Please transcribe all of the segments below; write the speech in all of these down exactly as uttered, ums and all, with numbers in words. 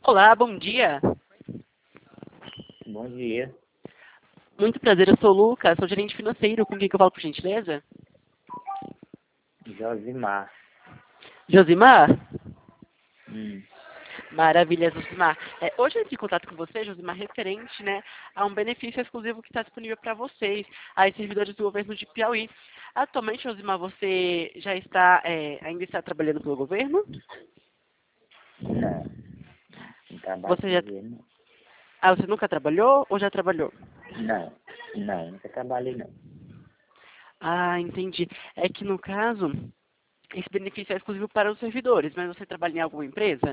Olá, bom dia. Bom dia. Muito prazer, eu sou o Lucas, sou gerente financeiro. Com quem que eu falo, por gentileza? Josimar. Josimar? Hum. Maravilha, Josimar. É, hoje eu entro em contato com você, Josimar, referente, né, a um benefício exclusivo que está disponível para vocês, aí servidores do governo de Piauí. Atualmente, Josimar, você já está, é, ainda está trabalhando pelo governo? Não. Não trabalho Você com já, dinheiro, não. ah, você nunca trabalhou ou já trabalhou? Não. Não, nunca trabalhei, não. Ah, entendi. É que no caso, esse benefício é exclusivo para os servidores, mas você trabalha em alguma empresa?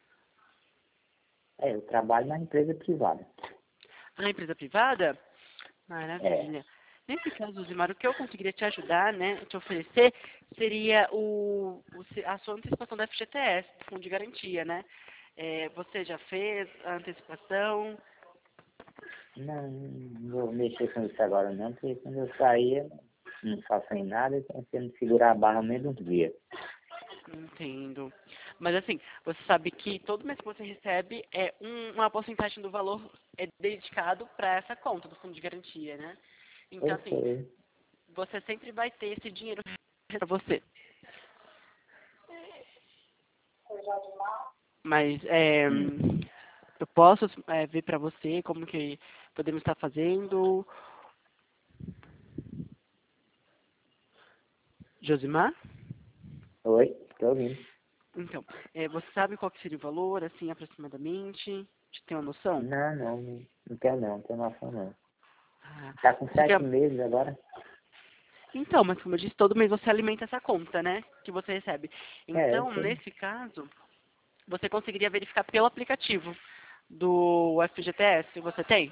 É, eu trabalho na empresa privada. Ah, empresa privada? É. Maravilha. Nesse caso, Zimar, o que eu conseguiria te ajudar, né, te oferecer, seria o, o se- a sua antecipação da F G T S, do Fundo de Garantia, né? É, você já fez a antecipação? Não, não vou mexer com isso agora, não, porque quando eu sair, eu não faço em nada, então se eu não segurar a barra no meio de um dia. Entendo. Mas assim, você sabe que todo mês que você recebe, é um- uma porcentagem do valor é dedicado para essa conta do Fundo de Garantia, né? Então, Eu assim, sei. você sempre vai ter esse dinheiro para você. Mas é, Hum. eu posso é, ver para você como que podemos estar fazendo. Josimar? Oi, tô ouvindo. Então, é, você sabe qual que seria o valor, assim, aproximadamente? Você tem uma noção? Não, não, não, não tenho não, não tenho noção não. Ah, Tá com você quer... sete meses agora? Então, mas como eu disse, todo mês você alimenta essa conta, né? Que você recebe. É, eu Então, sei. nesse caso, você conseguiria verificar pelo aplicativo do F G T S. Você tem?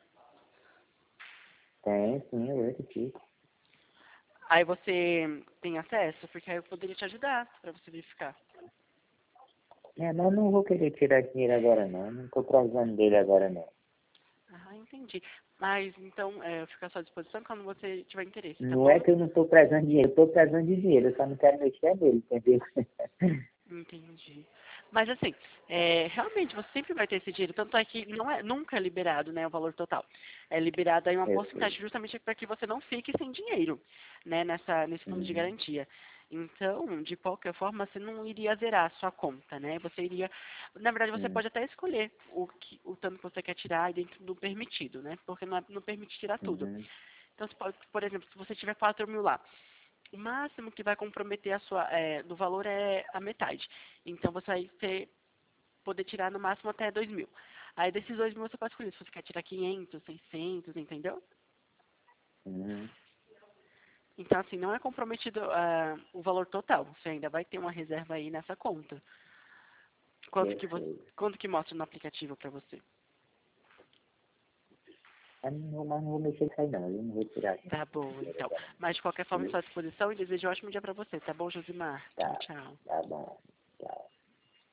Tem, sim, eu verifico. Aí você tem acesso? Porque aí eu poderia te ajudar para você verificar. É, mas não vou querer tirar dinheiro agora não, não tô precisando dele agora não. Ah, entendi. Mas então, é, eu fico à sua disposição quando você tiver interesse, tá Não é bom? que eu não tô precisando de dinheiro, eu tô precisando de dinheiro, eu só não quero mexer nele, entendeu? Entendi. Mas assim, é, realmente você sempre vai ter esse dinheiro, tanto é que não é, nunca é liberado, né, o valor total. É liberado aí uma Eu sei. porcentagem justamente para que você não fique sem dinheiro, né, nessa, nesse fundo de Uhum. garantia. Então, de qualquer forma, você não iria zerar a sua conta, né? Você iria, na verdade, você Uhum. pode até escolher o, que, o tanto que você quer tirar dentro do permitido, né? Porque não, é- não permite tirar tudo. Uhum. Então, você pode, por exemplo, se você tiver quatro mil lá, o máximo que vai comprometer a sua, é, do valor é a metade. Então você vai ter, poder tirar no máximo até dois mil. Aí desses dois mil você pode escolher se você quer tirar quinhentos, seiscentos, entendeu? Uhum. Então assim, não é comprometido ah, o valor total. Você ainda vai ter uma reserva aí nessa conta. Quanto Eu que, você, sei. quanto que mostra no aplicativo para você? Mas não, vou- mas não vou mexer nisso aí não, eu não vou tirar Tá bom, dinheiro então. agora Mas de qualquer não. forma, Viu? estou à disposição e desejo um ótimo dia para você, tá bom, Josimar? Tchau, Tá, tchau. tá bom.